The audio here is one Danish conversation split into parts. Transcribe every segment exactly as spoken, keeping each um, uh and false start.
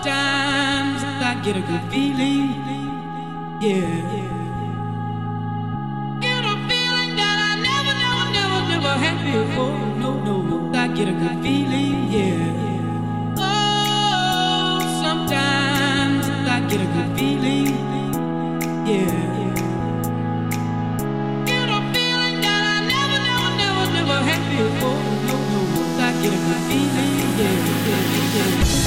Sometimes I get a good feeling, yeah. Get a feeling that I never, never, never, never had before. No, no, no, I get a good feeling, yeah. Oh, sometimes I get a good feeling, yeah. Get a feeling that I never, never, never, never had before. No, no, no, I get a good feeling, yeah, yeah, yeah.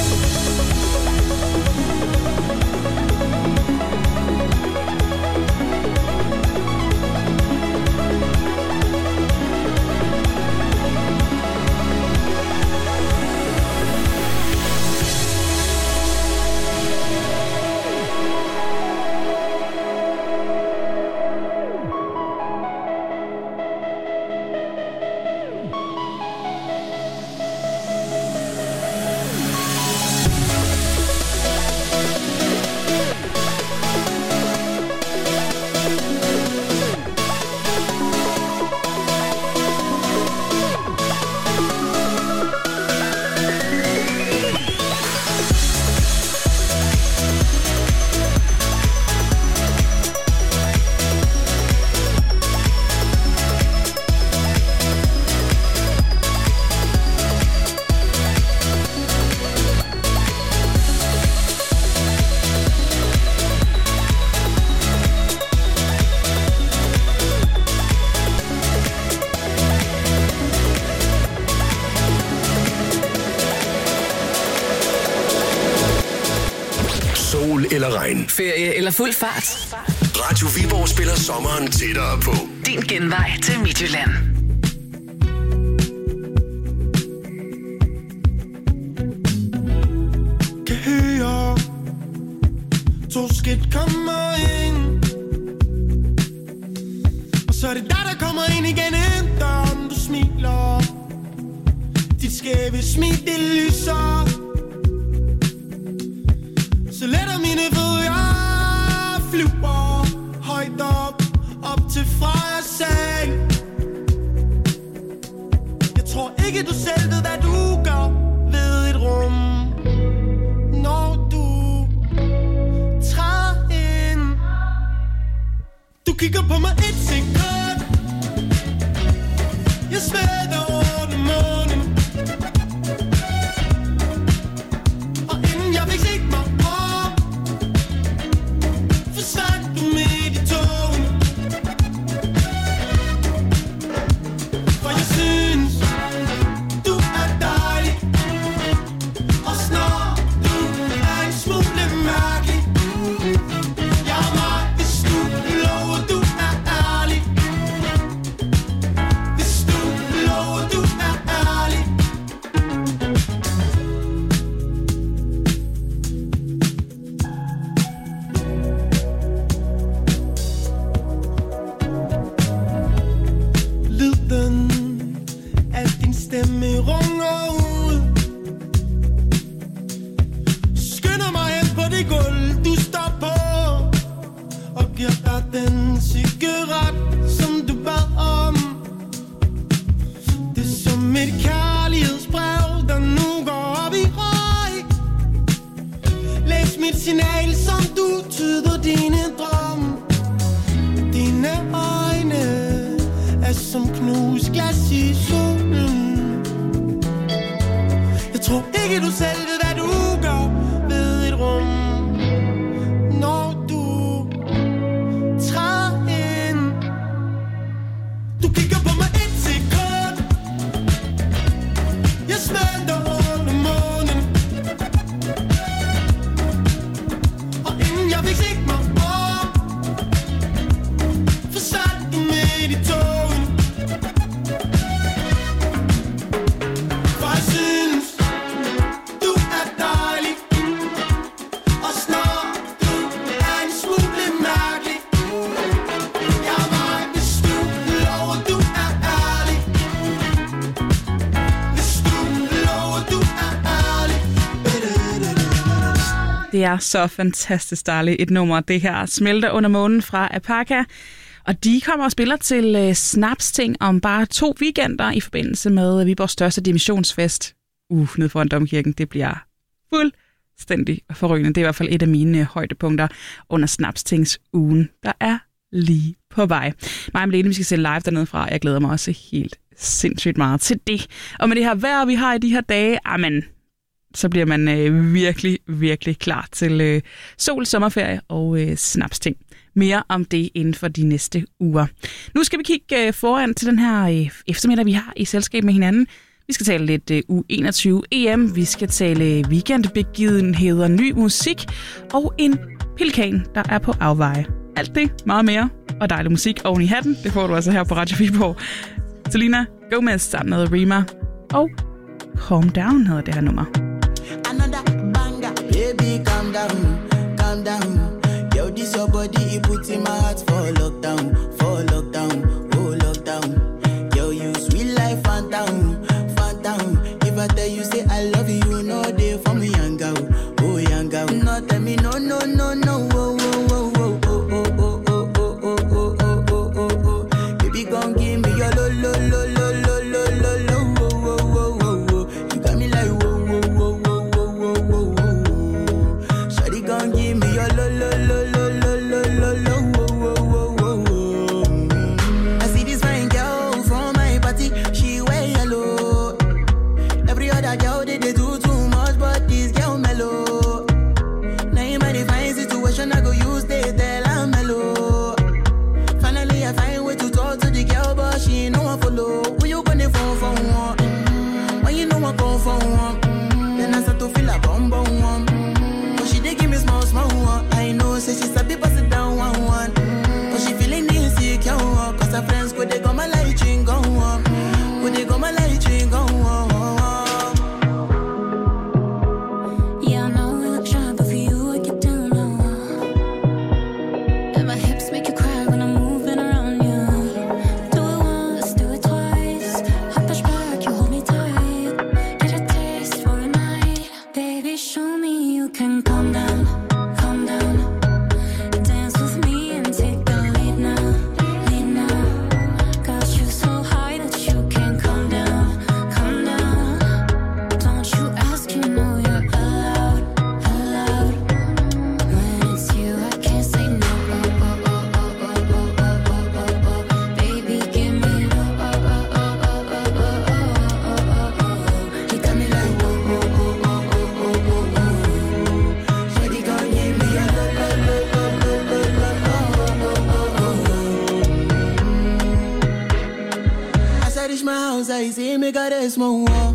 Eller regn. Ferie eller fuld fart. Radio Viborg spiller sommeren tættere på. Din genvej til Midtjylland. Kan høre to skridt kommer ind, og så er det dig, der kommer ind igen ind døren. Du smiler, dit skæve smil, det lyser. Så letter mine fødder, flyver højt op, op til Frejas seng. Jeg tror ikke du selv ved, hvad du gør ved et rum, når du træder ind. Du kigger på mig et sekund, jeg svætter under månen, og inden jeg fik set mig Det er så fantastisk dejligt et nummer, det her Smelter under månen fra Apaka. Og de kommer og spiller til Snapsting om bare to weekender i forbindelse med Viborgs største dimissionsfest. Uh, nede foran Domkirken. Det bliver fuld fuldstændig forrygende. Det er i hvert fald et af mine højdepunkter under Snapstings-ugen, der er lige på vej. Mig og Malene, vi skal se live dernede fra. Jeg glæder mig også helt sindssygt meget til det. Og med det her vejr, vi har i de her dage, amen, så bliver man øh, virkelig, virkelig klar til øh, sol, sommerferie og øh, Snapsting. Mere om det inden for de næste uger. Nu skal vi kigge øh, foran til den her øh, eftermiddag, vi har i selskab med hinanden. Vi skal tale lidt øh, U enogtyve E M, vi skal tale weekendbegivenheder, ny musik og en pelikan, der er på afveje. Alt det, meget mere og dejlig musik oven i hatten, det får du altså her på Radio Viborg. Selena Gomez sammen med Rima og Calm Down hedder det her nummer. Another banger, baby calm down, calm down. Yo, this your body, it puts in my heart for lockdown, for lockdown, oh lockdown. Yo, you sweet life, phantom, phantom. If I tell you say I love you, you know they for me young girl, oh young girl. No tell me no, no, no, no, oh, oh, oh, oh, oh, oh, oh, oh, oh, oh, oh, oh, oh, oh. Baby, gon' give me your lo, lo, lo, lo, lo, lo, lo, lo, oh, oh, oh, oh, oh. You got me like whoa, whoa, whoa, whoa, whoa, whoa, whoa, whoa. Shawty gon' give me your lo, lo, lo, lo, lo, lo, lo, lo, whoa, whoa, whoa, whoa. I see this fine girl from my party, she wear yellow. Every other girl they, they do too much, but this girl mellow. Now in my fine situation, I go use they tell I'm mellow. Finally I find way to talk to the girl, but she ain't no one follow. Who you gonna phone for one? Mm-hmm. When you know I go for one, mm-hmm. Then I start to feel a bum bum one. Mm-hmm. But she dey give me small small one. I know say she sabi pass it down one one. Mm-hmm. But she feeling insecure, cause her friends go they go my light ring go on. Go they go my light ring go on. Yeah, I know we look shy, but for you I get down low. And my hips make you cry when I'm moving around you. Do it once, do it twice. I push back, you hold me tight. Get a taste for a night. Baby, show me you can calm down, calm down. Dance with me and take the lead now, lead now. Got you so high that you can't calm down, calm down. Don't you ask, you know you're allowed, allowed. When it's you, I can't say no. Oh, oh, oh, oh, oh, oh, oh, oh, oh, oh. Baby, give me oh, oh, oh, oh, oh, oh, oh, oh, oh, oh. You got me like oh, oh, oh, oh, oh, oh, oh, oh. Shawty gon' give me a lo, lo, lo, lo, lo, lo, lo, oh, oh, oh, oh, oh. As I reach my house, I see me got a small wall.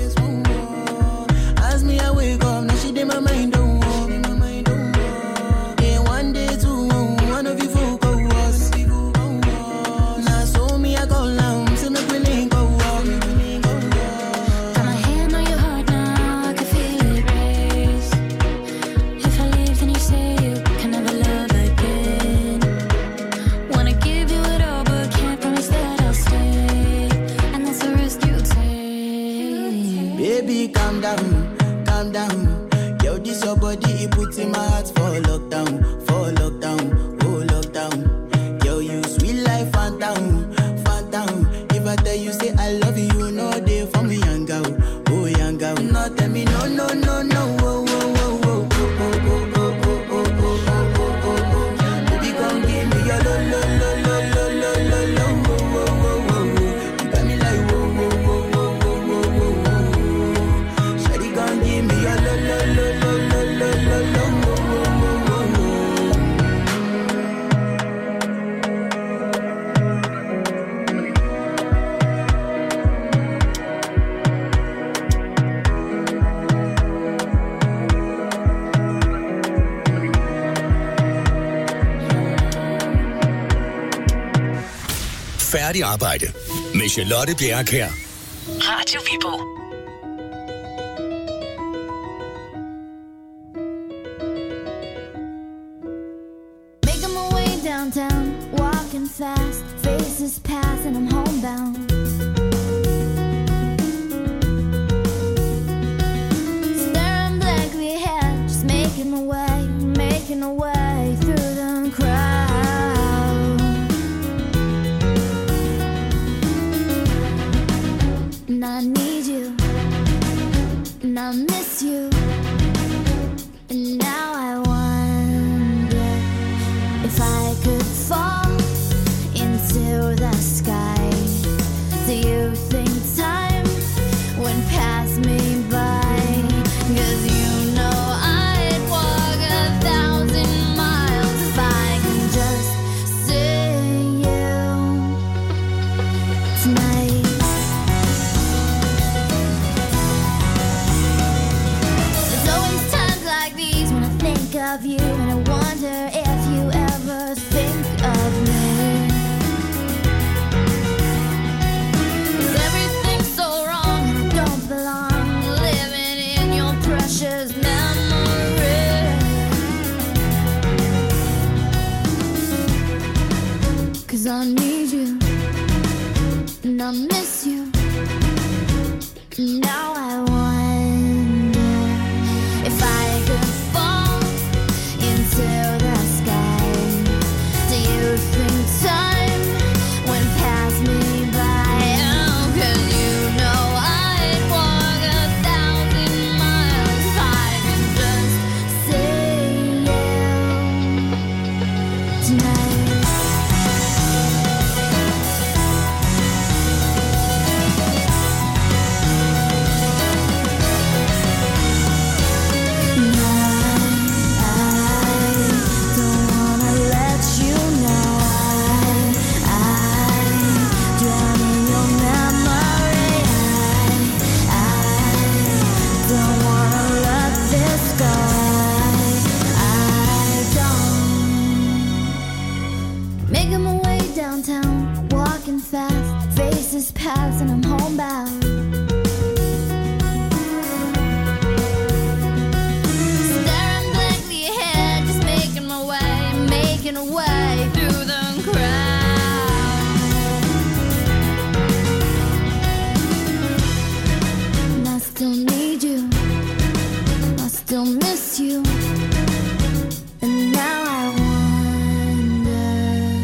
As me I wake up, now she did my mind don't walk. Then one day two, one of you folk go was. Now so me I go down, see me willing go walk. Got my hand on your heart now, I can feel it race. If I leave, then you say you can never love again. Wanna give you it all, but can't promise that I'll stay. And that's the risk you take. Baby, calm down, calm down. Yo, this your body, it puts in my heart for lockdown, for lockdown, oh lockdown. Yo, you sweet life, phantom, phantom. If I tell you say I love you, you know they for me young girl, oh young girl. No, tell me no, no, no, no, oh, oh, oh, oh, oh, oh, oh, oh, oh, oh, oh, oh, oh, oh. Baby, come give me your lo, lo, lo, lo, lo, lo, lo, lo, oh, oh, oh, oh, oh. You got me like whoa, whoa, whoa, whoa, whoa, whoa, whoa, whoa. Shawty gon' give me your lo, lo, lo, lo, lo, lo, lo, lo, oh, oh, oh, oh, oh. Færdig arbejde med Charlotte Bjerrekær. Radio Viborg. Making my way downtown, walking fast, faces pass and I'm homebound. Staring blankly ahead, just making my way, making my way through the crowd. And I need you, and I miss you. of you, and I wonder if you ever think of me. 'Cause everything's so wrong and I don't belong living in your precious memory. 'Cause I need you and I miss you. Now I wonder if I could fall into the sky. Do you think time would pass me by? Oh, 'cause you know I'd walk a thousand miles if I could just see you tonight. Making my way downtown, walking fast, faces pass and I'm homebound. Staring blankly ahead, just making my way, making a way through the crowd. And I still need you, I still miss you. And now I wonder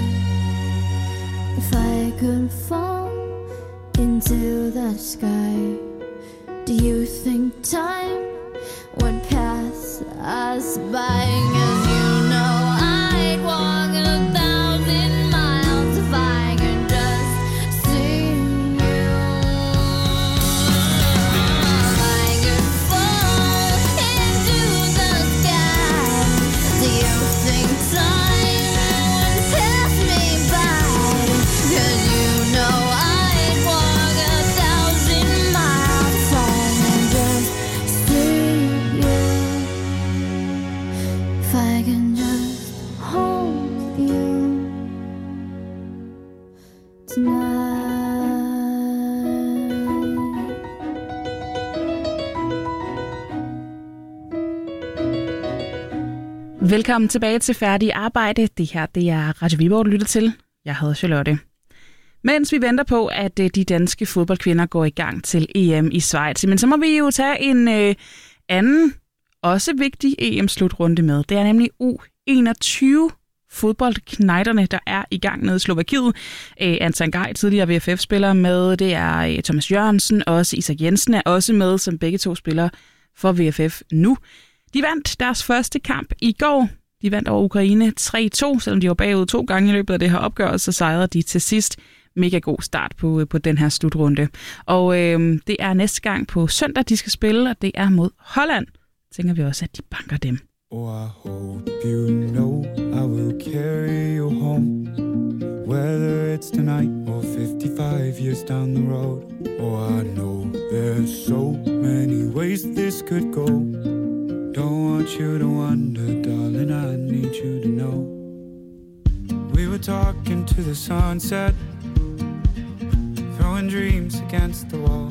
if I could fall into the sky. Do you think time would pass us by? 'Cause you know I'd walk a thousand miles if I could just see you. If I could fall into the sky, do you think time would pass me by? 'Cause you know I'd walk a thousand miles if I could just see you. If I can just hold you tonight. Velkommen tilbage til Færdig Arbejde. Det her det er Radio Viborg, du lytter til. Jeg hedder Charlotte. Mens vi venter på, at øh, de danske fodboldkvinder går i gang til E M i Schweiz, men så må vi jo tage en øh, anden, også vigtig E M-slutrunde med. Det er nemlig U enogtyve fodboldknejterne, der er i gang nede i Slovakiet. Øh, Anton Gej, tidligere V F F-spiller med. Det er øh, Thomas Jørgensen, også Isak Jensen er også med, som begge to spiller for V F F nu. De vandt deres første kamp i går. De vandt over Ukraine tre to, selvom de var bagud to gange i løbet af det her opgør, så sejrede de til sidst. Mega god start på, på den her slutrunde. Og øh, det er næste gang på søndag, de skal spille, og det er mod Holland. Tænker vi også, at de banker dem. Oh, I hope you know I will carry you home, whether it's tonight or fifty-five years down the road. Oh, I know there's so many ways this could go. Don't want you to wonder, darling, I need you to know. We were talking to the sunset, throwing dreams against the wall.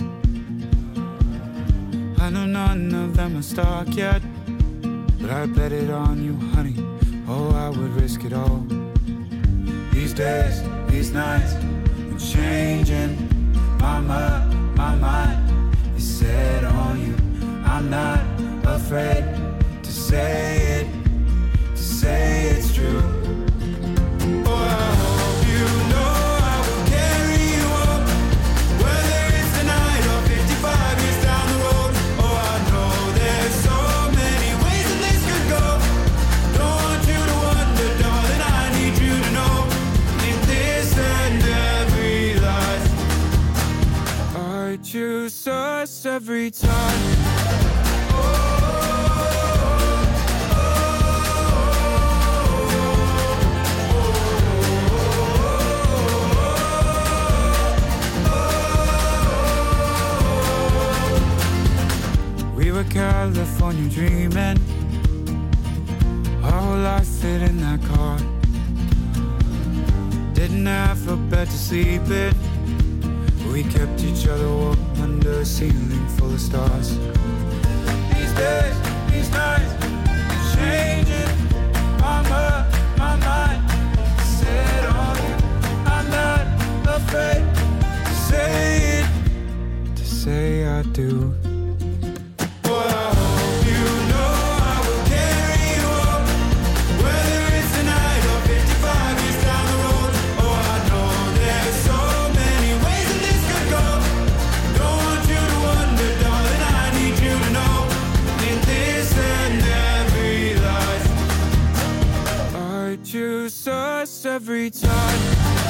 I know none of them are stuck yet, but I bet it on you, honey. Oh, I would risk it all. These days, these nights, I'm changing. My mind, my mind is set on you. I'm not afraid to say it, to say it's true. Oh, I hope you know I will carry you up, whether it's tonight or fifty-five years down the road. Oh, I know there's so many ways that this could go. Don't want you to wonder, darling, I need you to know. In this and every life, I choose us every time. California dreaming, Our whole life fit in that car. Didn't have a bed to sleep in. We kept each other warm under a ceiling full of stars. These days, these nights, changing my, my mind. Set on you, I'm not afraid to say it, to say I do. Choose us every time.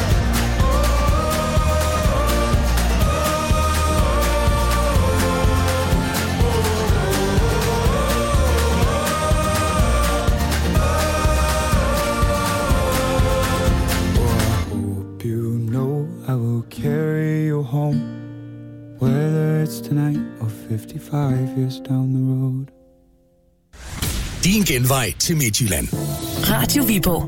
I will carry you home, whether it's tonight or fifty-five years down the road. Din genvej til Midtjylland. Radio Viborg.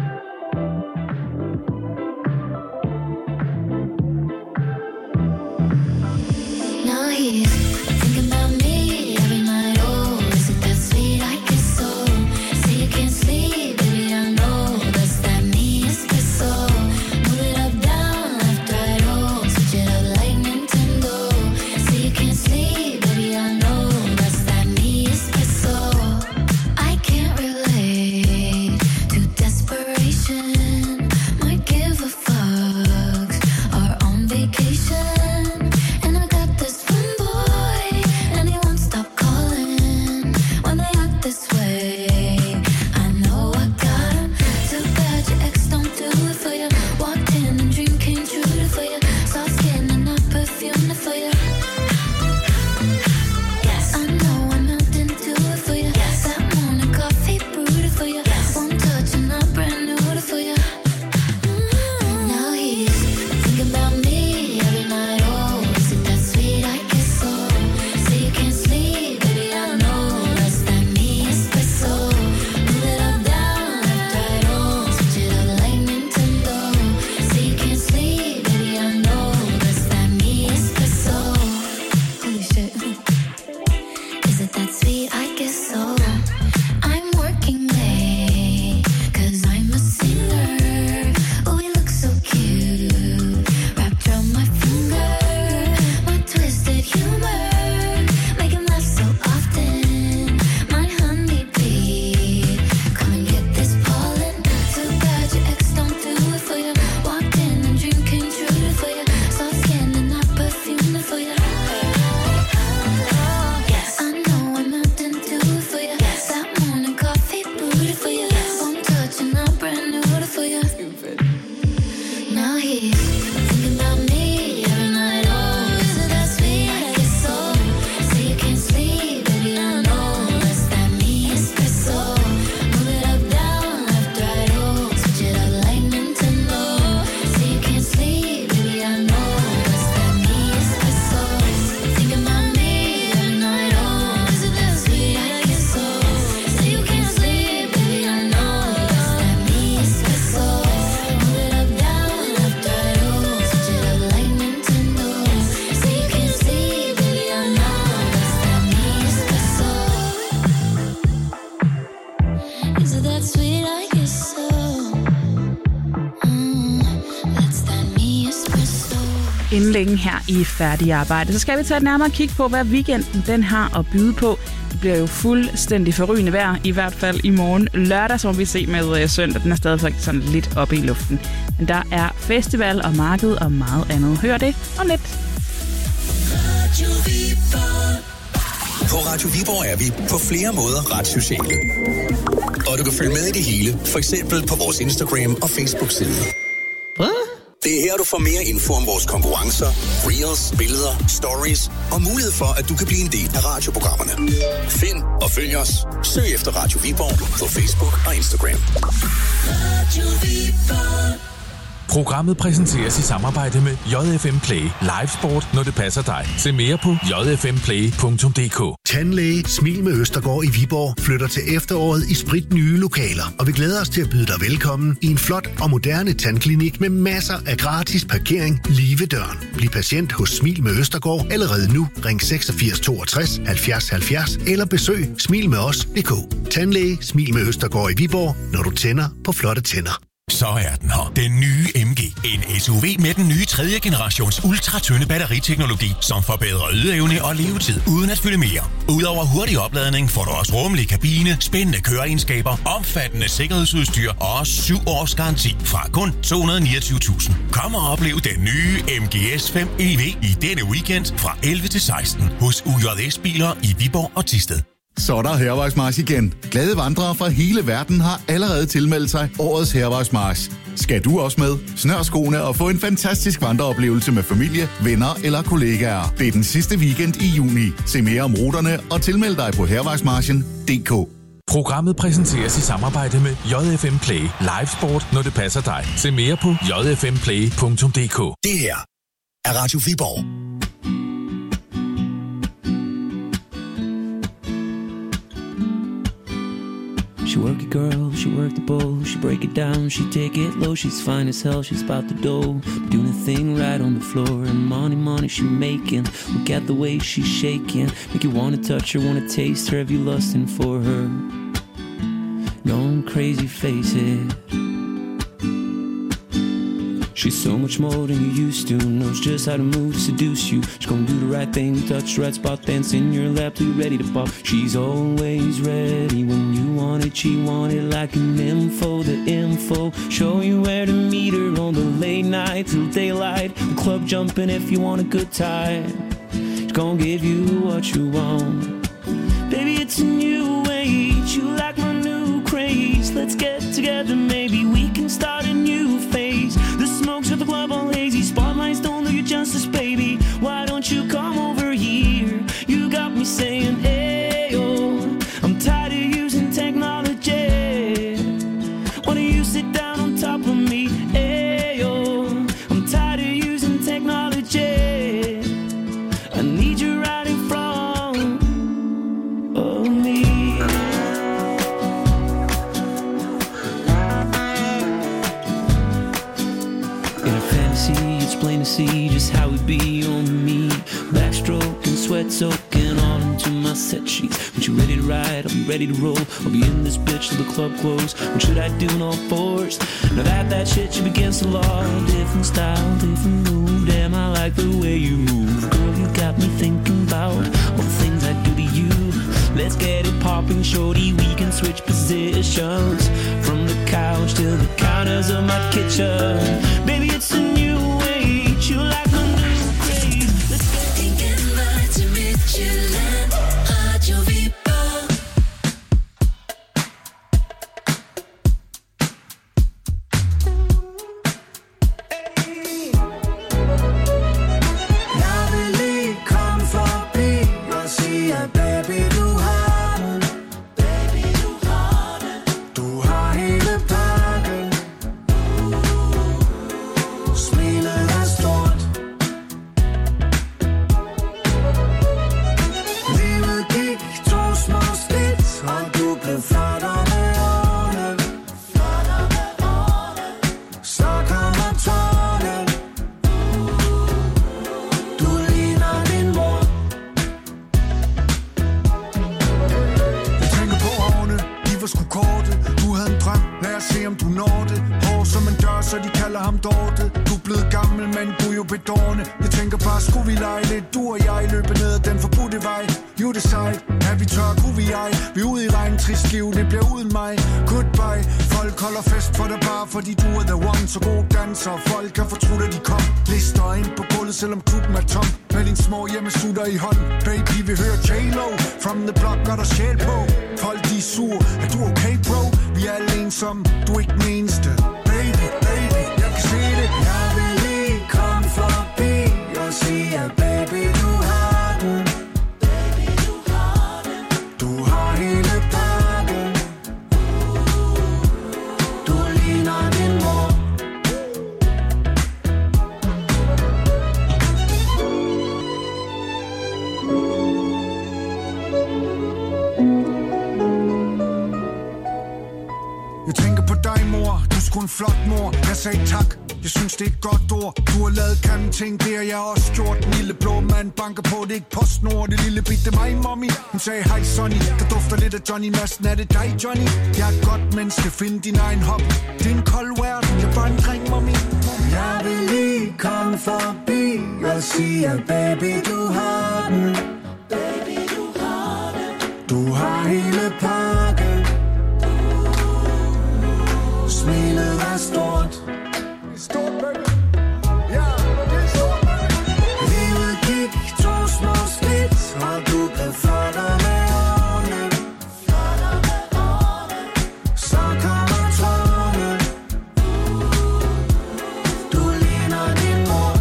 Inden længe her i Færdig Arbejde, så skal vi tage et nærmere kig på, hvad weekenden den har at byde på. Det bliver jo fuldstændig forrygende vejr, i hvert fald i morgen lørdag, som vi ser med søndag. Den er stadig sådan lidt oppe i luften. Men der er festival og marked og meget andet. Hør det om lidt. På Radio Viborg er vi på flere måder ret sociale. Og du kan følge med i det hele, for eksempel på vores Instagram og Facebook-side. Hvad? Det er her, du får mere info om vores konkurrencer, reels, billeder, stories og mulighed for, at du kan blive en del af radioprogrammerne. Find og følg os. Søg efter Radio Viborg på Facebook og Instagram. Radio Viborg. Programmet præsenteres i samarbejde med J F M Play. Live sport, når det passer dig. Se mere på j f m play punktum d k. Tandlæge Smil med Østergaard i Viborg flytter til efteråret i spritnye lokaler, og vi glæder os til at byde dig velkommen i en flot og moderne tandklinik med masser af gratis parkering lige ved døren. Bliv patient hos Smil med Østergaard allerede nu. Ring seksogfirs toogtres halvfjerds halvfjerds eller besøg smil med os punktum d k. Tandlæge Smil med Østergaard i Viborg, når du tænder på flotte tænder. Så er den her. Den nye M G. En S U V med den nye tredje generations ultratynde batteriteknologi, som forbedrer ydeevne og levetid uden at fylde mere. Udover hurtig opladning får du også rummelig kabine, spændende køreegenskaber, omfattende sikkerhedsudstyr og syv års garanti fra kun to hundrede og niogtyve tusind. Kom og oplev den nye M G S fem E V i denne weekend fra elleve til seksten hos U J S Biler i Viborg og Thisted. Så er der Hærvejsmarch igen. Glade vandrere fra hele verden har allerede tilmeldt sig årets Hærvejsmarch. Skal du også med? Snør skoene og få en fantastisk vandreoplevelse med familie, venner eller kollegaer. Det er den sidste weekend i juni. Se mere om ruterne og tilmeld dig på hærvejsmarchen punktum d k. Programmet præsenteres i samarbejde med J F M Play. Live sport, når det passer dig. Se mere på j f m play punktum d k. Det her er Radio Viborg. She work it, girl, she work the bowl, she break it down, she take it low, she's fine as hell, she's about the dough, doing a thing right on the floor, and money, money she making, look at the way she's shaking, make you wanna touch her, wanna taste her, have you lusting for her, going crazy, face it. She's so much more than you used to, knows just how to move to seduce you. She's gonna do the right thing, touch the right spot, dance in your lap till you're ready to pop. She's always ready when you want it, she want it like an info, the info. Show you where to meet her on the late night till daylight. The club jumping if you want a good time. She's gonna give you what you want. Baby, it's a new age, you like my new craze. Let's get together, maybe we can start a new phase. The smokes of the club all hazy, spotlights don't do you justice, baby. Why don't you come over here? You got me saying, ayo, I'm tired of using technology. Why don't you sit down on top of me? Ayo, I'm tired of using technology. I need you right in front of me. It's plain to see just how it be on me. Backstroke and sweat soaking all into my set sheets. When you ready to ride, I'll be ready to roll. I'll be in this bitch till the club close. What should I do in all fours? Now that that shit you against the law. Different style, different move. Damn, I like the way you move. Girl, you got me thinking about all the things I do to you. Let's get it popping, shorty. We can switch positions from the couch to the counters of my kitchen. Baby, it's a new age. You like my new craze. Let's go. Ingen vej til Midtjylland. Radio Viborg. Jeg vil lige komme forbi og sige, at baby, du har den. Baby, du har den. Du har hele pakken. Smilet er stort. Livet gik to små skridt, og du blev flottere med årene. Flottere med årene. Så kommer tårne. Du ligner din mor. Jeg tænker på årene, de var sgu korte. Du havde en drøm, lad os se om du når det. Hår som en dør, så de kalder ham Dorte. Du er blevet gammel, men du er jo bedårende. Jeg tænker bare, skulle vi lege lidt, du og jeg løbe ned ad den forbudte vej. You decide, er vi tør, kunne vi ej. Vi er ude i regn, trist liv, det bliver uden mig. Goodbye, folk holder fest for dig bare, fordi du er the one. Så god danser, folk kan fortrude, at de kom. Lister ind på gulvet, selvom klubben er tom. Med din små hjemmesutter i hånden. Baby, vi hører J-Lo, from the block, gør der sjæl på. Folk de er sur, er du okay, bro? Vi er alle ensomme, du er ikke den eneste. Baby, baby, jeg kan se det. Jeg vil lige komme forbi og sige, at baby, du har den. Baby, du har den. Du har hele pakken. Du ligner din mor. dig, mor. Du er sgu en flot mor. Jeg sagde tak. Jeg synes, det er et godt ord. Du har lavet grimme ting, det har jeg også gjort. Den lille blå mand banker på, det er ikke PostNord. Det lille bitte mig, mommy. Hun sagde, hej Sonny. Der dufter lidt af Johnny Madsen. Er det dig, Johnny? Jeg er et godt menneske. Find din egen hop. Det er en kold verden. Jeg er bare en dreng, mommy. Jeg vil lige komme forbi og sige, baby, du har den. Baby, du har den. Du har hele pakken. Smilet er stort. Stort, baby. Ja, det er stort, baby. Livet gik to små skridt, og du blev flottere med årene. Flottere med årene. Så kommer tårne. Du ligner din mor.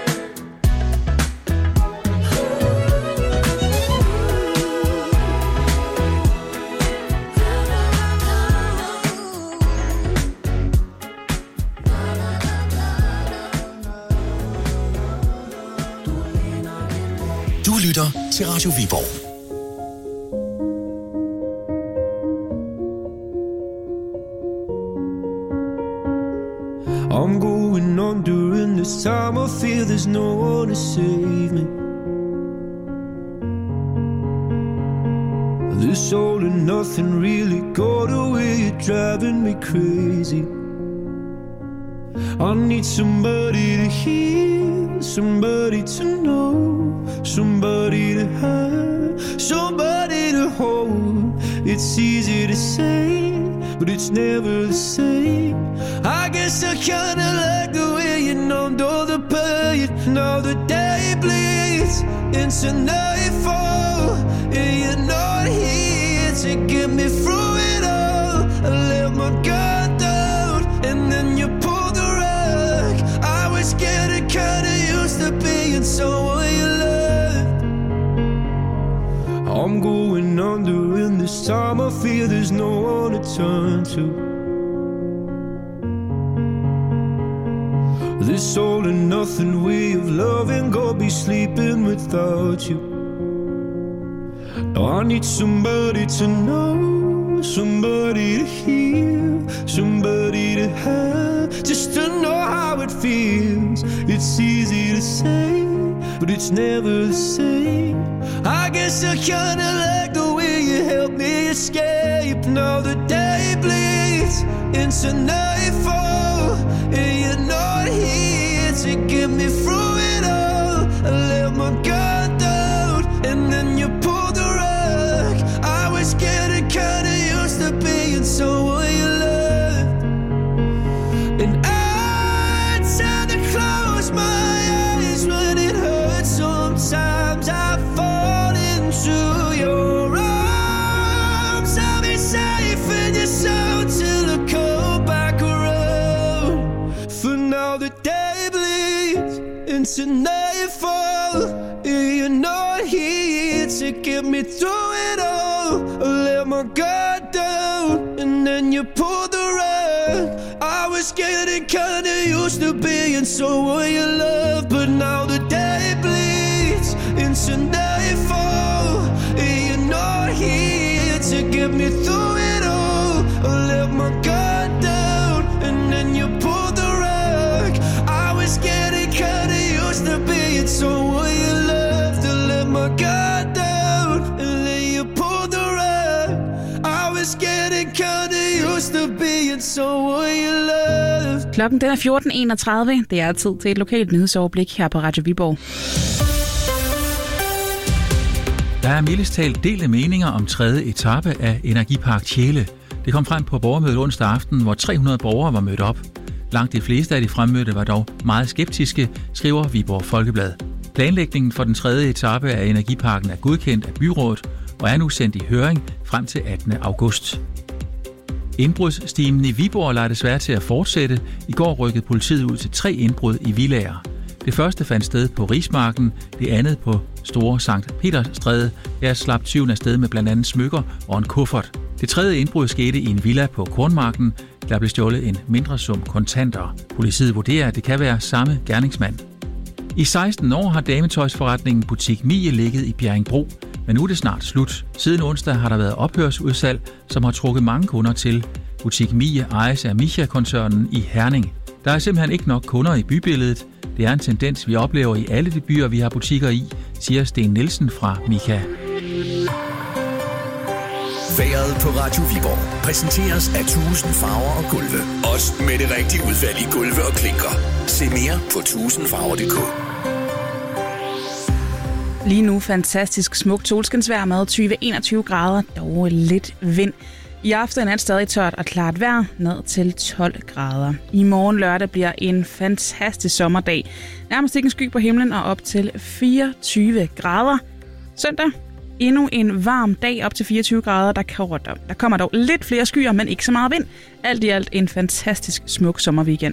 Du lytter til Radio Viborg. I'm going on during this time. I feel there's no one to save me. This all and nothing really got away. You're driving me crazy. I need somebody to hear, somebody to know, somebody to have, somebody to hold. It's easy to say, but it's never the same. I guess I kinda like the way you numbed all the pain. Now the day bleeds into nightfall, and you're not here to get me through it all. I let my guard down, and then you pulled the rug. I was getting kinda used to being someone you loved. I'm going under in this time. I feel there's no one to turn to. This all and nothing way of loving, gonna be sleeping without you. Now I need somebody to know, somebody to hear, somebody to have, just to know how it feels. It's easy to say, but it's never the same. I guess I kinda like the way you help me escape. Now the day bleeds into nightfall, and you're not here to get me through it all. I let my guard down, and then you pulled the rug. I was getting kinda used to being someone you loved, and I tend to close my eyes when it hurts. Sometimes I fall into your arms. I'll be safe in your soul till I come back around. For now the day bleeds into nightfall, and you're not here to get me through it all. I let my guard down, and then you pulled the rug. I was getting kinda used to being someone you love, but now the day bleeds into nightfall, and you're not here to get me through it all. I let my guard down, and then you pulled the rug. I was getting kinda used to being someone you loved. I let my guard down, and then you pulled the rug. I was getting kinda used to being someone you loved. Klokken den er fjorten enogtredive. Det er tid til et lokalt nyhedsoverblik her på Radio Viborg. Der er mildest talt delte meninger om tredje etape af Energipark Tjele. Det kom frem på borgermødet onsdag aften, hvor tre hundrede borgere var mødt op. Langt de fleste af de fremmødte var dog meget skeptiske, skriver Viborg Folkeblad. Planlægningen for den tredje etape af Energiparken er godkendt af byrådet og er nu sendt i høring frem til attende august. Indbrudsstimen i Viborg lader desværre til at fortsætte. I går rykkede politiet ud til tre indbrud i villaer. Det første fandt sted på Rismarken, det andet på Store Sankt Petersstræde. Her slap tyven afsted med blandt andet smykker og en kuffert. Det tredje indbrud skete i en villa på Kornmarken. Der blev stjålet en mindre sum kontanter. Politiet vurderer, at det kan være samme gerningsmand. I seksten år har dametøjsforretningen Butik Mie ligget i Bjerringbro. Men nu er det snart slut. Siden onsdag har der været ophørsudsalg, som har trukket mange kunder til. Butik Mie ejes af Micha-koncernen i Herning. Der er simpelthen ikke nok kunder i bybilledet. Det er en tendens, vi oplever i alle de byer, vi har butikker i, siger Sten Nielsen fra Micha. Vejret på Radio Viborg præsenteres af tusind farver og gulve. Også med det rigtige udvalg i gulve og klinker. Se mere på tusind farver punktum d k. Lige nu fantastisk smukt solskinsvejr med tyve til enogtyve grader, dog lidt vind. I aften er det stadig tørt og klart vejr, ned til tolv grader. I morgen lørdag bliver en fantastisk sommerdag. Nærmest ikke en sky på himlen og op til fireogtyve grader. Søndag endnu en varm dag op til fireogtyve grader. Der kommer, dog, der kommer dog lidt flere skyer, men ikke så meget vind. Alt i alt en fantastisk smuk sommerweekend.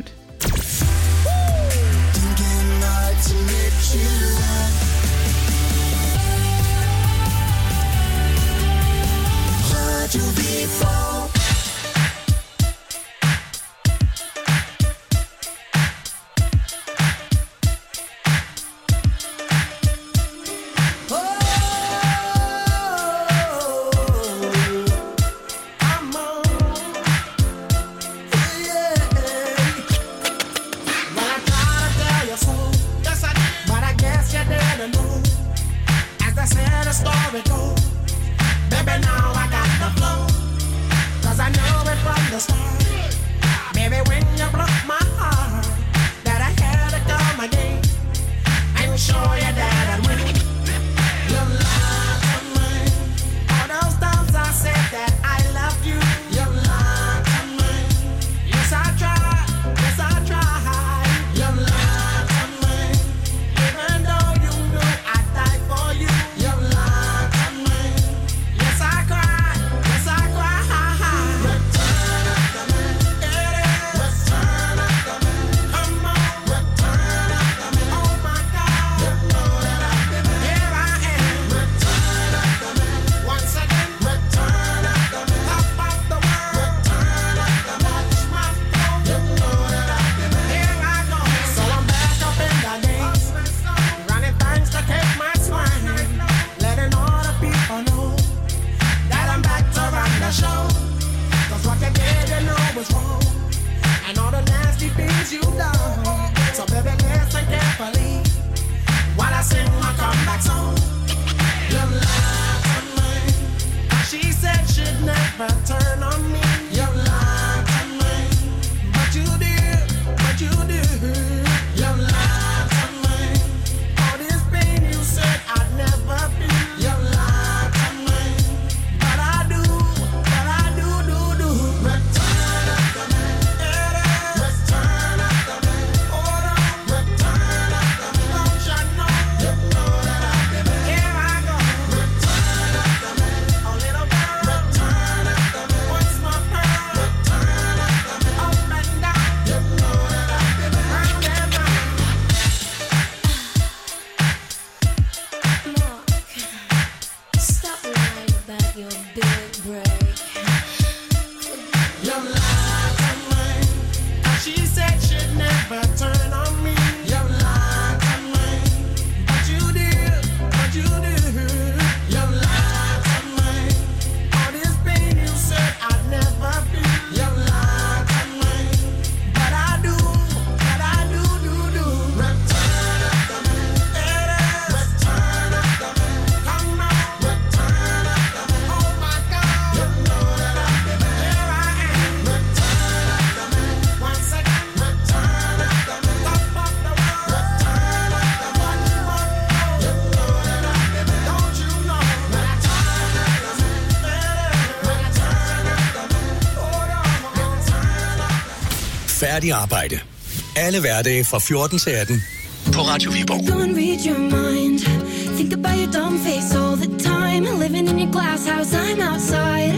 Færdig arbejde. Alle hverdage fra fjorten til atten på Radio Viborg. Go and read your mind. Think about your dumb face all the time. Living in your glass house, I'm outside.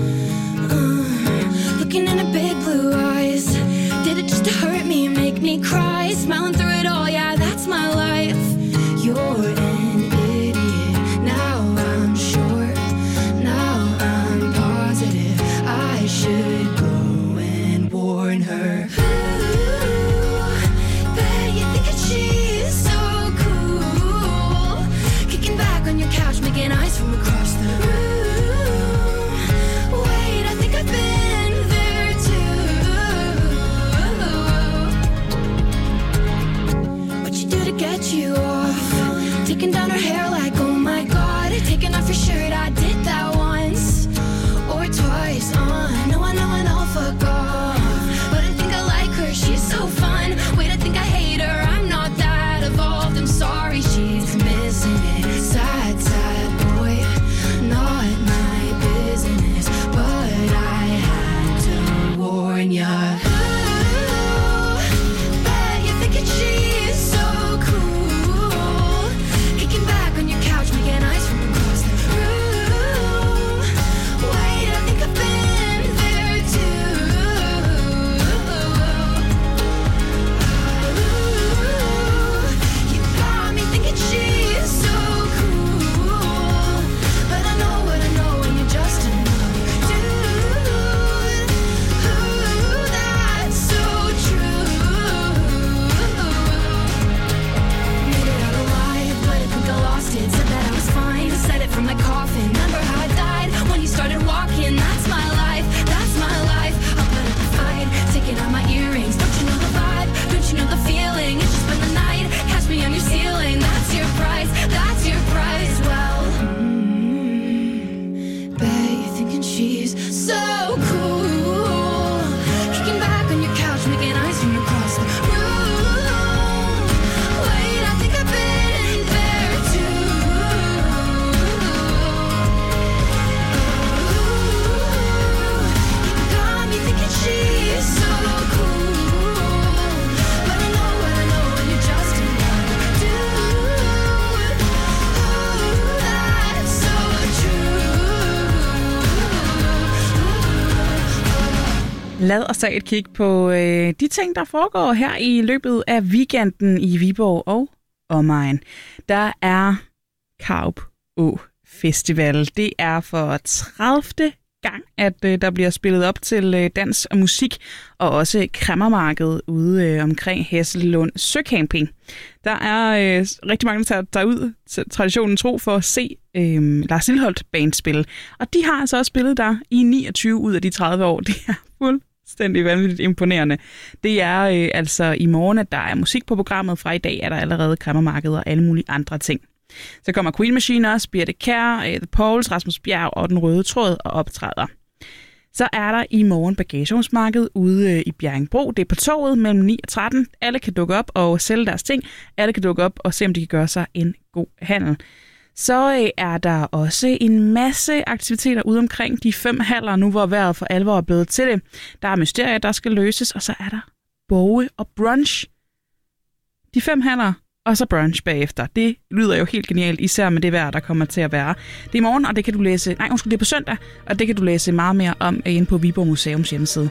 Uh, looking in a big blue eyes. Did it just to hurt me and make me cry? Smiling through it all, yeah, that's my life. You're an idiot. Now I'm sure. Now I'm positive. I should go and warn her. Making eyes from Lad os tage et kig på øh, de ting, der foregår her i løbet af weekenden i Viborg og omegn. Der er Karup Å Festival. Det er for tredivte gang, at øh, der bliver spillet op til øh, dans og musik, og også kræmmermarked ude øh, omkring Hesselund Søcamping. Der er øh, rigtig mange, der tager ud til traditionen tro for at se øh, Lars Lilholt band spille. Og de har altså også spillet der i niogtyve ud af de tredive år. Det er fuldstændig vanvittigt imponerende. Det er øh, altså i morgen, at der er musik på programmet. Fra i dag er der allerede kræmmermarked og alle mulige andre ting. Så kommer Queen Machine også, Birte Kjær, The Poles, Rasmus Bjerg og Den Røde Tråd og optræder. Så er der i morgen bagagerumsmarked ude i Bjerringbro. Det er på toget mellem ni og tretten. Alle kan dukke op og sælge deres ting. Alle kan dukke op og se, om de kan gøre sig en god handel. Så er der også en masse aktiviteter ude omkring de fem haller, nu hvor vejret for alvor er blevet til det. Der er mysterier, der skal løses, og så er der boge og brunch. De fem haller og så brunch bagefter. Det lyder jo helt genialt, især med det vejr, der kommer til at være. Det er i morgen, og det kan du læse... Nej, undskyld, det er på søndag, og det kan du læse meget mere om inde på Viborg Museums hjemmeside.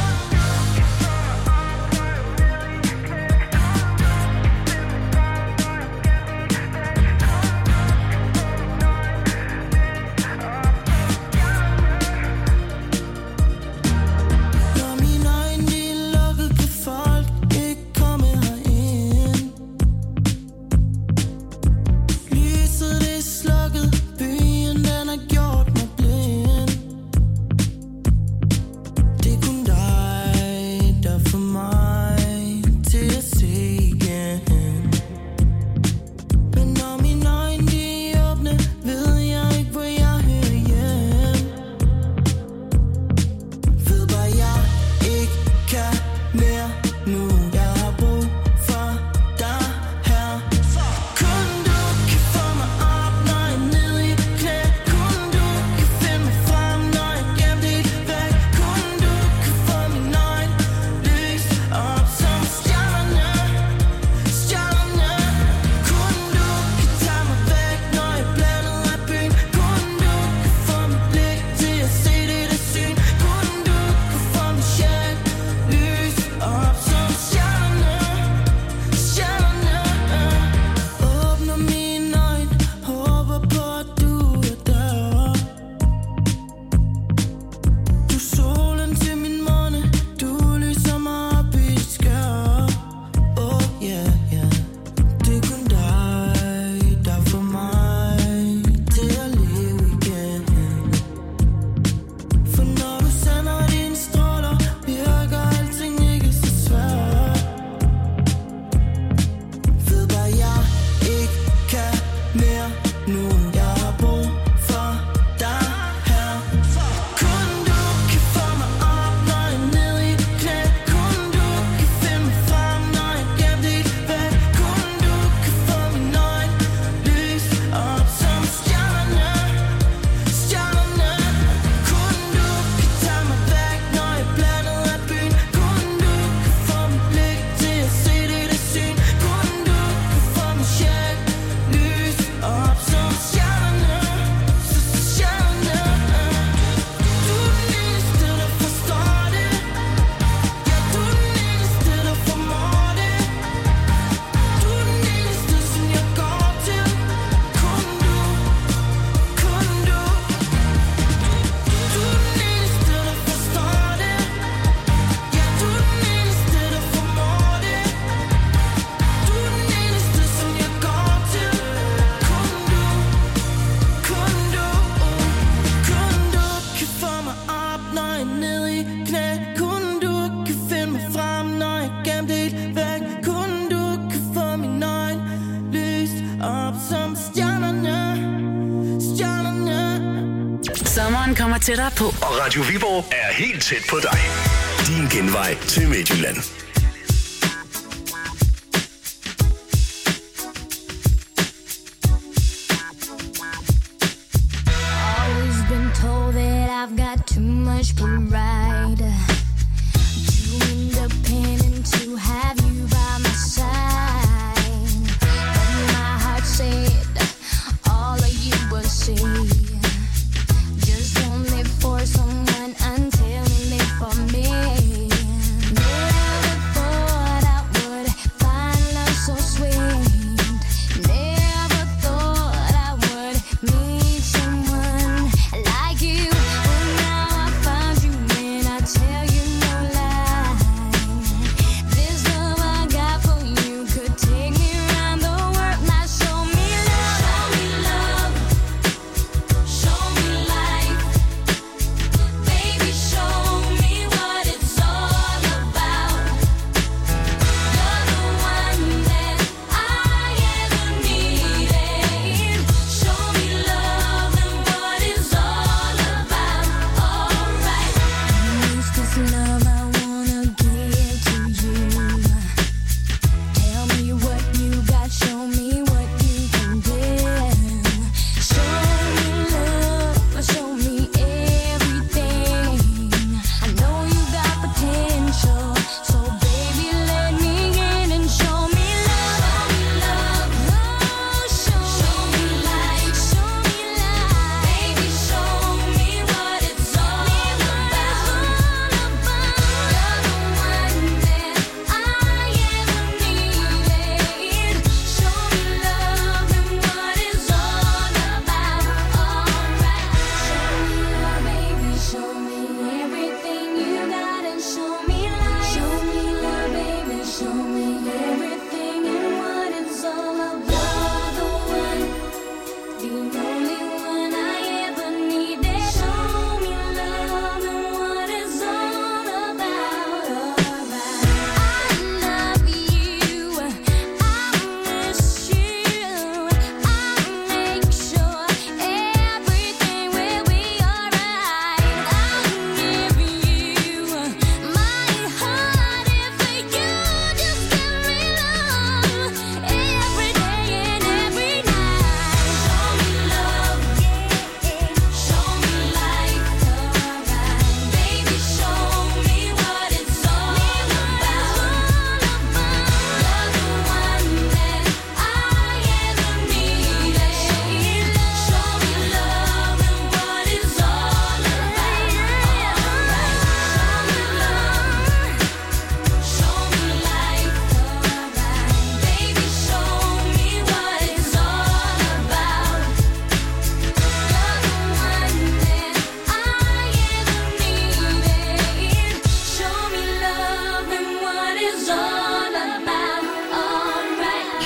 Sommeren kommer tættere på. Og Radio Viborg er helt tæt på dig. Din genvej til Midtjylland. Always been told that I've got too much pride. Too independent to have you by my side. But my heart said all of you will see. Just don't live for someone until you live for me.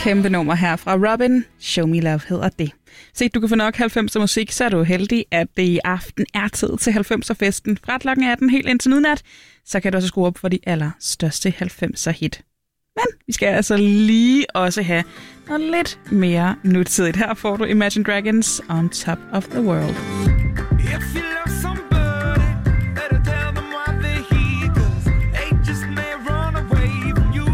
Kæmpe nummer her fra Robin. Show Me Love hedder det. Se, du kan få nok halvfemser musik, så er du heldig, at det i aften er tid til halvfemser-festen. Fra klokken atten helt indtil midnat, så kan du også skrue op for de allerstørste halvfemser hit. Men vi skal altså lige også have noget lidt mere nutidigt. Her får du Imagine Dragons On Top of the World. If you love somebody, better tell them why they're here, 'cause they just may run away from you.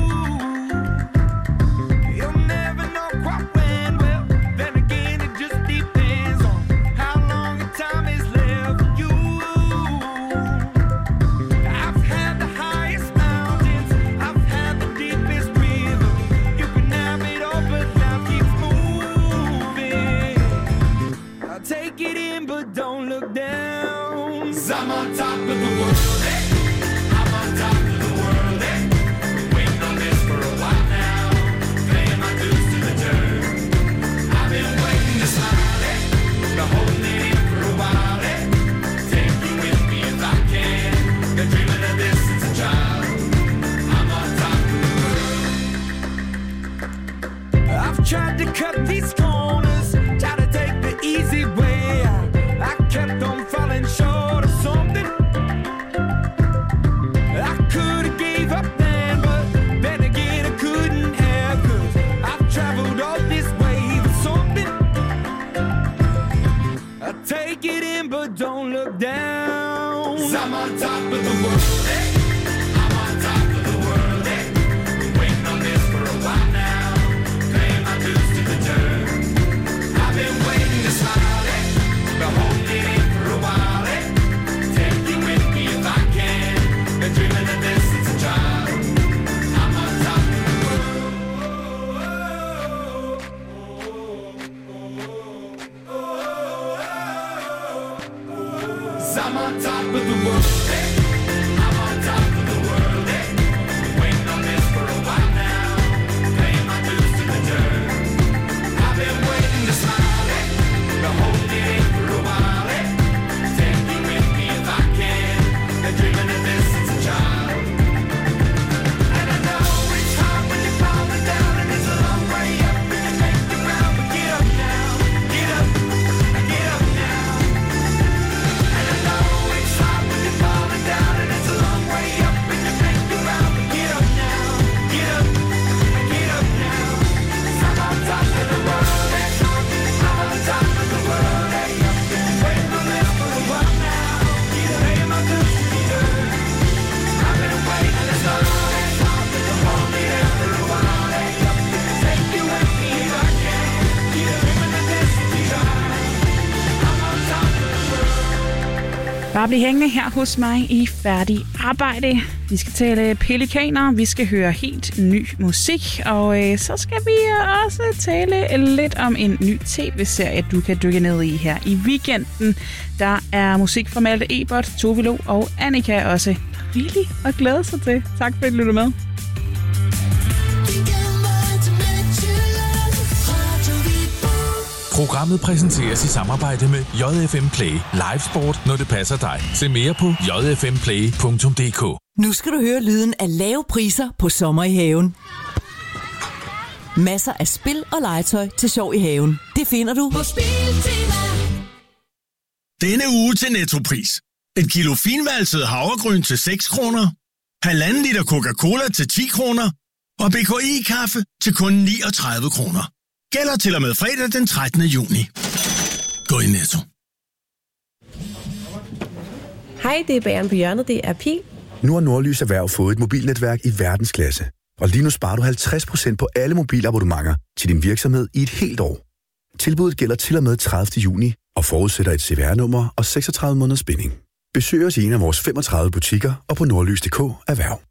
You'll never know quite when, well, then again it just depends on how long the time is left for you. I've had the highest mountains, I've had the deepest river. You can have it all, but life keeps moving. I'll take it in, but don't look down. 'Cause I'm on top of the world, eh? I'm on top of the world, eh? Been waiting on this for a while now, paying my dues to the dirt. I've been waiting to smile, eh? Been holding it in for a while, eh? Take you with me if I can. Been dreaming of this since a child. I'm on top of the world. I've tried to cut these corners, try to take the easy way out. I kept on falling short of something. I could have gave up then, but then again I couldn't have, 'cause I've traveled all this way for something. I take it in, but don't look down. 'Cause I'm on top of the world, eh? I'm on top of the world, eh? Been waiting on this for a while now, paying my dues to the dirt. I've been waiting to smile, eh? Been holding it in for a while, eh? Take you with me if I can. Been dreaming of this since a child. I'm on top of the world. 'Cause I'm on top of the world, eh? I'm on top of the world, eh? Waiting on this for a while now, paying my dues to the dirt. I've been waiting to smile, eh? Been holding it in for a while, eh? Take you with me if I can. Been dreaming of this since a child. And I know it's hard when you're falling down, and it's a long way up, and you make the ground, but get up now, get up, get up now. And I know it's hard when you're falling down, and it's a long way up, and you make the ground, but get up now, get up, get up now. 'Cause I'm on top of the world, eh? I'm on top of the world, eh? Waiting on this for a while now, paying my dues to the dirt. I've been waiting this long, eh? Been holding it in for a while, eh? Take you with me if I can. Dreaming of this since a child. I'm on top of the world. Bare bliv hængende her hos mig i Færdig Arbejde. Vi skal tale pelikaner, vi skal høre helt ny musik, og øh, så skal vi også tale lidt om en ny tv-serie, du kan dykke ned i her i weekenden. Der er musik fra Malte Ebert, Tove Lo og Annika også. Rigeligt at glæde sig til. Tak for at I lytter med. Programmet præsenteres i samarbejde med J F M Play. Live sport, når det passer dig. Se mere på j f m play punktum d k. Nu skal du høre lyden af lave priser på sommer i haven. Masser af spil og legetøj til sjov i haven. Det finder du på Spiltema. Denne uge til Nettopris. Et kilo finvalset havregryn til seks kroner. Halvanden liter Coca-Cola til ti kroner. Og B K I-kaffe til kun niogtredive kroner. Gælder til og med fredag den trettende juni. Gå i Netto. Hej, det er bageren på hjørnet. Det er Pil. Nu har Nordlys Erhverv fået et mobilnetværk i verdensklasse. Og lige nu sparer du halvtreds procent på alle mobilabonnementer til din virksomhed i et helt år. Tilbuddet gælder til og med tredivte juni og forudsætter et C V R-nummer og seksogtredive måneders binding. Besøg os i en af vores femogtredive butikker og på nordlys punktum d k erhverv.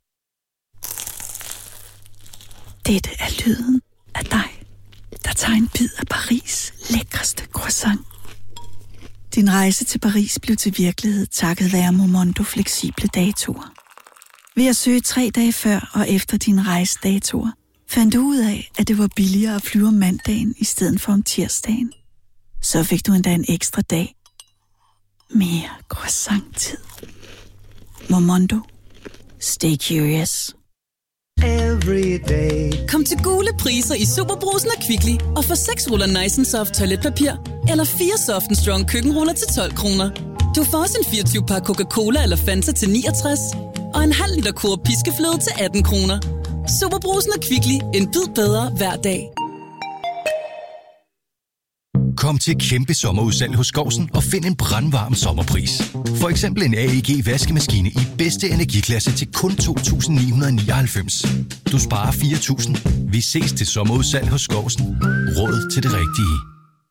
Dette er lyden af dig, der tager en bid af Paris' lækreste croissant. Din rejse til Paris blev til virkelighed takket være Momondo fleksible datoer. Ved at søge tre dage før og efter din rejsedatoer, fandt du ud af, at det var billigere at flyve om mandagen i stedet for om tirsdagen. Så fik du endda en ekstra dag. Mere croissant-tid. Momondo. Stay curious. every day. Kom til Gule priser i Superbrugsen og Kvickly og få seks ruller Nice and Soft toiletpapir eller fire Soft and Strong køkkenruller til tolv kroner. Du får også en fireogtyve par Coca-Cola eller Fanta til niogtres og en halv liter Coop piskefløde til atten kroner. Superbrugsen og Kvickly. En bid bedre hver dag. Kom til kæmpe sommerudsalg hos Skovsen og find en brandvarm sommerpris. For eksempel en A E G vaskemaskine i bedste energiklasse til kun to tusind ni hundrede nioghalvfems. Du sparer fire tusind. Vi ses til sommerudsalg hos Skovsen. Råd til det rigtige.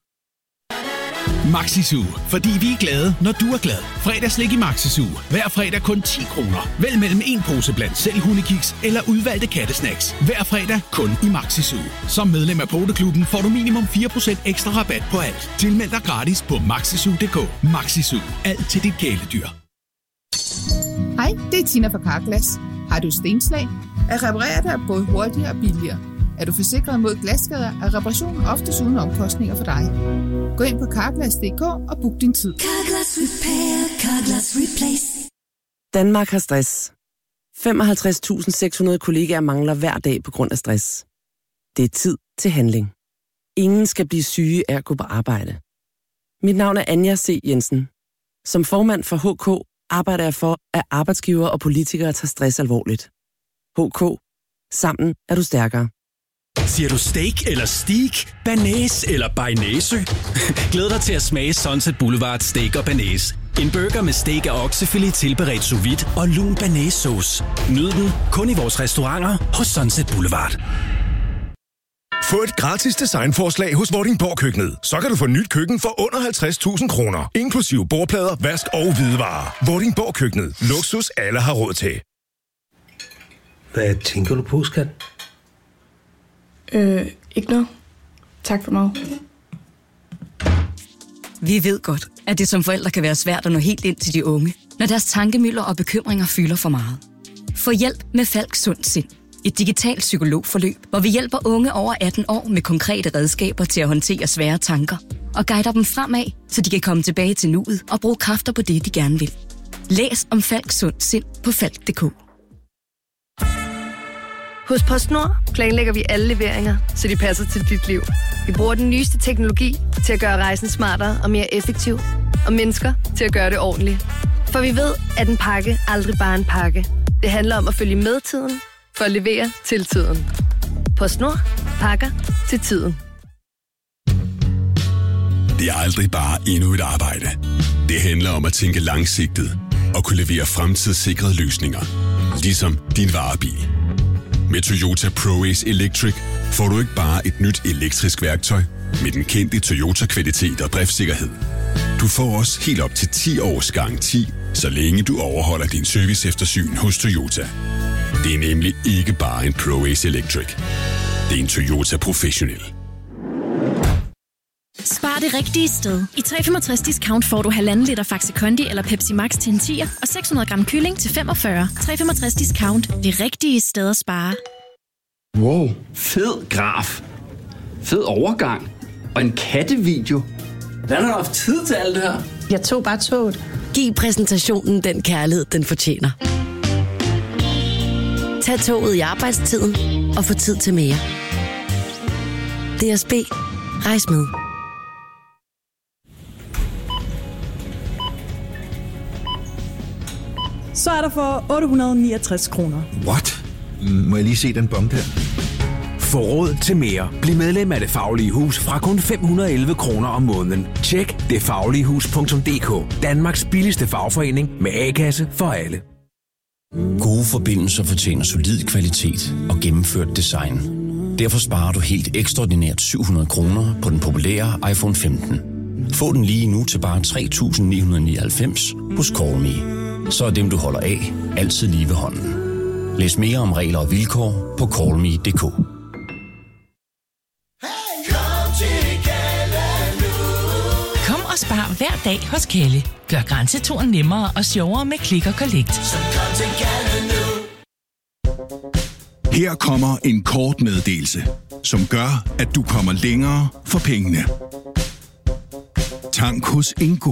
Maxisu, fordi vi er glade, når du er glad. Fredagslik i Maxisu. Hver fredag kun ti kroner. Vælg mellem en pose blandt selv hundekiks eller udvalgte kattesnacks. Hver fredag kun i Maxisu. Som medlem af Poteklubben får du minimum fire procent ekstra rabat på alt. Tilmeld dig gratis på maxisu punktum d k. Maxisu. Alt til dit kæledyr. Hej, det er Tina fra Carglass. Har du stenslag? At reparere dig er både hurtigere og billigere. Er du forsikret mod glasskader, er reparationen oftest uden omkostninger for dig. Gå ind på carglass punktum d k og book din tid. Carglass Repair, Carglass Replace. Danmark har stress. femoghalvtreds tusind seks hundrede kollegaer mangler hver dag på grund af stress. Det er tid til handling. Ingen skal blive syge af at gå på arbejde. Mit navn er Anja C. Jensen. Som formand for H K arbejder jeg for, at arbejdsgivere og politikere tager stress alvorligt. H K. Sammen er du stærkere. Siger du steak eller steak, banæs eller bearnaise? Glæd dig til at smage Sunset Boulevard Steak og Banæs. En burger med steak og oksefilet tilberedt sous vide og lun banæssauce. Nyd den kun i vores restauranter hos Sunset Boulevard. Få et gratis designforslag hos Vordingborg Køkkenet. Så kan du få nyt køkken for under halvtreds tusind kroner. Inklusive bordplader, vask og hvidevarer. Vordingborg Køkkenet. Luksus alle har råd til. Hvad tænker du på, skat? Øh, ikke noget. Tak for mig. Vi ved godt, at det som forældre kan være svært at nå helt ind til de unge, når deres tankemylder og bekymringer fylder for meget. Få hjælp med Falk Sund Sind. Et digitalt psykologforløb, hvor vi hjælper unge over atten år med konkrete redskaber til at håndtere svære tanker og guider dem fremad, så de kan komme tilbage til nuet og bruge kræfter på det, de gerne vil. Læs om Falk Sund Sind på falk punktum d k. Hos PostNord planlægger vi alle leveringer, så de passer til dit liv. Vi bruger den nyeste teknologi til at gøre rejsen smartere og mere effektiv, og mennesker til at gøre det ordentligt. For vi ved, at en pakke aldrig bare er en pakke. Det handler om at følge med tiden, for at levere til tiden. PostNord. Pakker til tiden. Det er aldrig bare endnu et arbejde. Det handler om at tænke langsigtet og kunne levere fremtidssikrede løsninger. Ligesom din varebil. Med Toyota ProAce Electric får du ikke bare et nyt elektrisk værktøj med den kendte Toyota-kvalitet og driftssikkerhed. Du får også helt op til ti års garanti, så længe du overholder din serviceeftersyn hos Toyota. Det er nemlig ikke bare en ProAce Electric. Det er en Toyota Professional. Spar det rigtige sted. I tre komma femogtres discount får du halvanden liter Faxi Kondi eller Pepsi Max til en tier og seks hundrede gram kylling til femogfyrre. tre komma femogtres discount. Det rigtige sted at spare. Wow, fed graf. Fed overgang. Og en kattevideo. Hvordan har du haft tid til alt det her? Jeg tog bare toget. Giv præsentationen den kærlighed, den fortjener. Tag toget i arbejdstiden og få tid til mere. D S B. Rejs med. Så er der for otte hundrede og niogtres kroner. What? Må jeg lige se den bom der? Få råd til mere. Bliv medlem af Det Faglige Hus fra kun fem hundrede og elleve kroner om måneden. Tjek det faglige hus punktum d k. Danmarks billigste fagforening med A-kasse for alle. Gode forbindelser fortjener solid kvalitet og gennemført design. Derfor sparer du helt ekstraordinært syv hundrede kroner på den populære iPhone femten. Få den lige nu til bare tre tusind ni hundrede nioghalvfems hos CallMe. Så er dem, du holder af, altid lige ved hånden. Læs mere om regler og vilkår på call me punktum d k. Kom og spar hver dag hos Kelle. Gør grænseturen nemmere og sjovere med Click og Collect. Her kommer en kort meddelelse, som gør, at du kommer længere for pengene. Tank hos Ingo.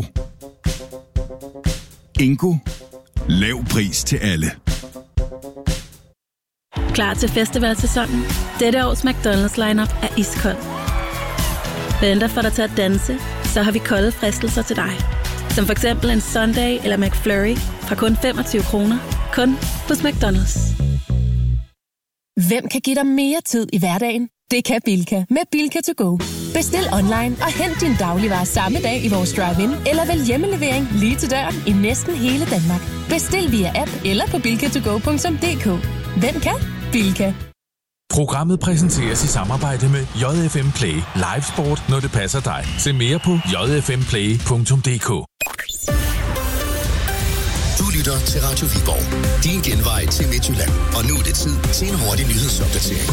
Ingo. Lav pris til alle. Klar til festivalsæsonen? Dette års McDonald's lineup er iskold. Venter for dig til at danse, så har vi kolde fristelser til dig. Som for eksempel en Sunday eller McFlurry fra kun femogtyve kroner. Kun hos McDonald's. Hvem kan give dig mere tid i hverdagen? Det kan Bilka med Bilka to go. Bestil online og hent din dagligvarer samme dag i vores drive-in, eller vælg hjemmelevering lige til døren i næsten hele Danmark. Bestil via app eller på bilka to go punktum d k. Hvem kan? Bilka. Programmet præsenteres i samarbejde med J F M Play. Live sport, når det passer dig. Se mere på j f m play punktum d k. Du lytter til Radio Viborg. Din genvej til Midtjylland. Og nu er det tid til en hurtig nyhedsopdatering.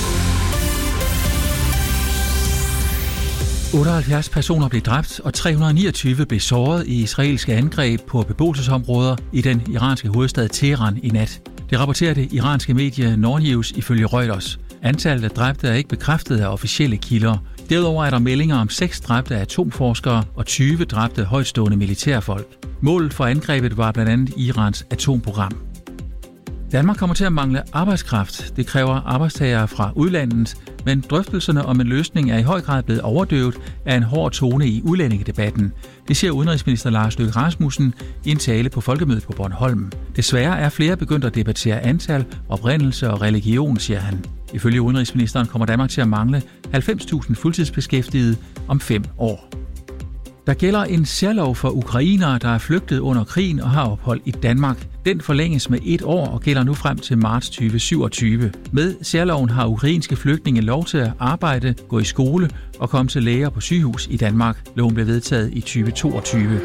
otteoghalvfjerds personer blev dræbt, og tre hundrede og niogtyve blev såret i israelske angreb på beboelsesområder i den iranske hovedstad Teheran i nat. Det rapporterer det iranske medie Nornews ifølge Reuters. Antallet af dræbte er ikke bekræftet af officielle kilder. Derudover er der meldinger om seks dræbte atomforskere og tyve dræbte højtstående militærfolk. Målet for angrebet var blandt andet Irans atomprogram. Danmark kommer til at mangle arbejdskraft. Det kræver arbejdstagere fra udlandet, men drøftelserne om en løsning er i høj grad blevet overdøvet af en hård tone i udlændingedebatten. Det siger udenrigsminister Lars Løkke Rasmussen i en tale på Folkemødet på Bornholm. Desværre er flere begyndt at debattere antal, oprindelse og religion, siger han. Ifølge udenrigsministeren kommer Danmark til at mangle halvfems tusind fuldtidsbeskæftigede om fem år. Der gælder en særlov for ukrainere, der er flygtet under krigen og har ophold i Danmark. Den forlænges med et år og gælder nu frem til marts tyve syvogtyve. Med særloven har ukrainske flygtninge lov til at arbejde, gå i skole og komme til læger på sygehus i Danmark. Loven blev vedtaget i tyve toogtyve.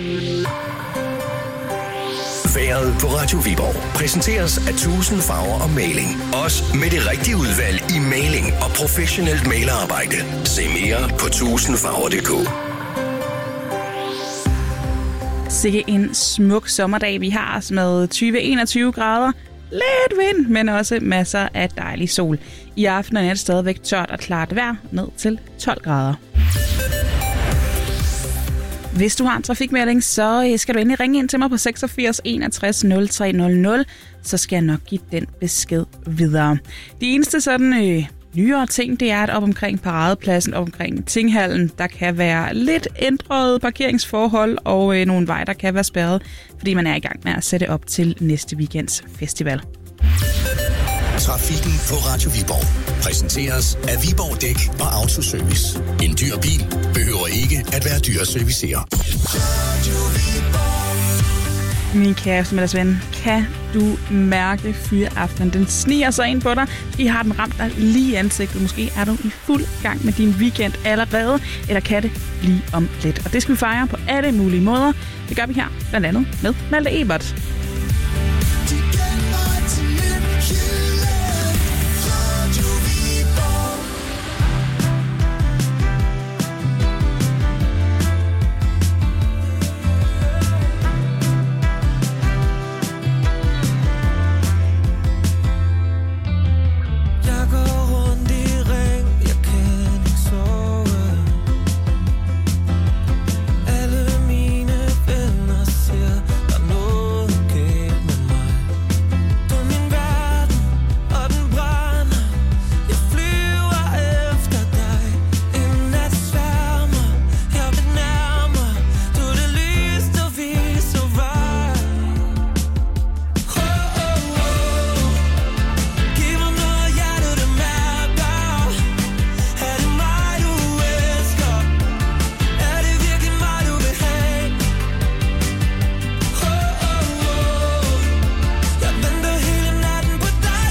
Vejret på Radio Viborg præsenteres af tusind farver og maling. Også med det rigtige udvalg i maling og professionelt malerarbejde. Se mere på tusind farver punktum d k. Sikke en smuk sommerdag, vi har med tyve til enogtyve grader. Lidt vind, men også masser af dejlig sol. I aften er det stadigvæk tørt og klart vejr, ned til tolv grader. Hvis du har en trafikmelding, så skal du endelig ringe ind til mig på seksogfirs enogtres nul tre nul nul, så skal jeg nok give den besked videre. De eneste sådan øh, nyere ting, det er, at op omkring Paradepladsen, op omkring Tinghallen, der kan være lidt ændrede parkeringsforhold og øh, nogle veje, der kan være spærret, fordi man er i gang med at sætte op til næste weekends festival. Trafikken på Radio Viborg præsenteres af Viborg Dæk og Autoservice. En dyr bil behøver ikke at være dyr at servicere. Min kære eftermiddagsven, kan du mærke fyreaftenen? Den sniger sig ind på dig. I har den ramt dig lige i ansigtet. Måske er du i fuld gang med din weekend allerede, eller kan det lige om lidt. Og det skal vi fejre på alle mulige måder. Det gør vi her, blandt andet med Malte Ebert.